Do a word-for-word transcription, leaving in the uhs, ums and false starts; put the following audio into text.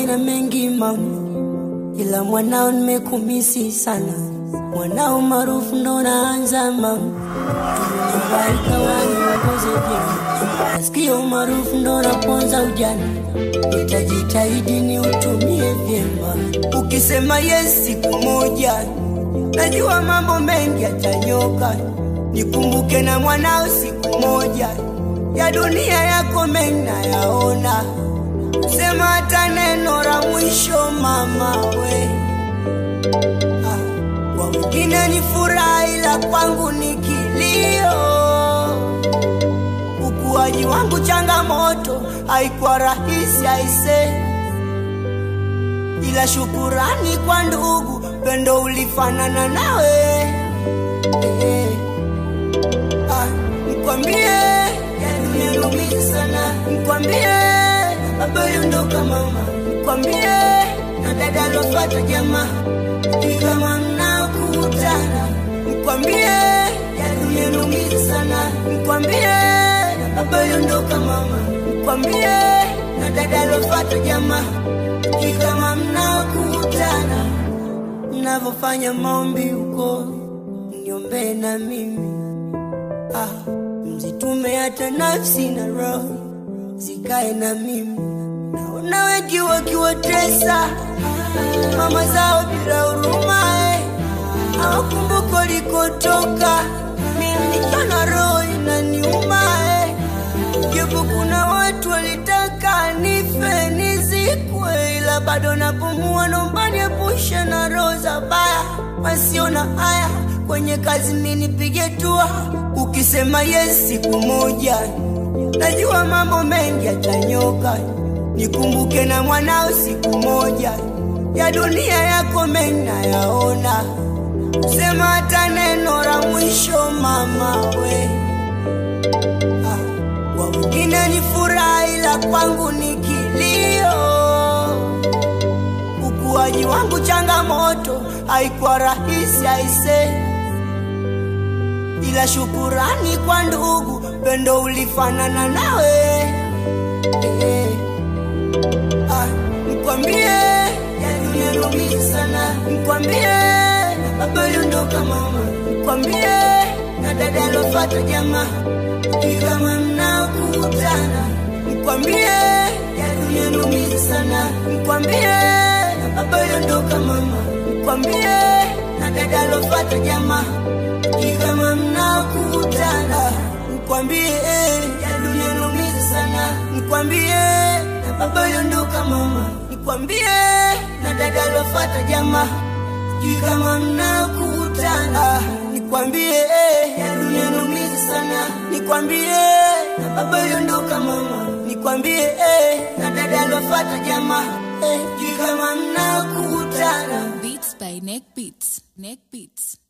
sina mengi mama, ila mwanao nimekumisi sana. Mwanao maarufu ndo naanza mama, tunabarika wani wakoze vyema. Nasikia maarufu ndo naponza ujana, nitajitahidi ni utumie vyema. Ukisema yes siku moja, najua mambo mengi yatanyoka. Nikumbuke na mwanao siku moja, ya dunia yako mengi nayaona. Sema hata neno la mwisho mama we. Ah, kwa wengine ni furaha ila kwangu ni kilio. Ukuaji wangu changamoto, haikuwa rahisi aise, ila shukurani kwa ndugu, pendo ulifanana nawe. eh, ah, Nikwambie yaniumiza sana, nikwambie baba yondoka mama, nikwambie na dada alofuata jamaa, kama mnakutana. Nikwambie yaniumiza sana, nikwambie baba yondoka mama, nikwambie na dada alofuata jamaa, kama mnakutana. Ninavyofanya maombi huko, niombe na mimi. Ah, mzitume hata nafsi na roho zikae na mimi. Naona wengi wakiwatesa mama zao bila huruma, eh. Hawakumbuka likotoka, mimi nikiona roho inaniuma, eh. Japo kuna watu walitaka nife nizikwe, ila bado napumua, naomba niepushe na roho za baya wasiona haya. Kwenye kazi mimi nipige tua, ukisema yes siku moja, najua mambo mengi yatanyoka. Nikumbuke na mwanao siku moja, ya dunia yako mengi nayaona. Sema hata neno la mwisho mama we. Ah, kwa wengine ni furaha ila kwangu ni kilio. Ukuaji wangu changamoto, haikuwa rahisi aise, ila shukurani kwa ndugu, pendo ulifanana nawe. eh, ah, Nikwambie yaniumiza sana, nikwambie baba yondoka mama, nikwambie na dada alofuata jamaa, kama mnakutana. Nikwambie yaniumiza sana, nikwambie baba yondoka mama, nikwambie na dada alofuata jamaa, kama mnakutana. Nikwambie yaniumiza sana, nikwambie na baba yondoka mama, nikwambie na dada alofuata jamaa, kama mnakutana. Nikwambie yaniumiza sana, nikwambie na baba yondoka mama, nikwambie na dada alofuata jamaa, kama mnakutana. Beats by Neck Beats. Neck Beats.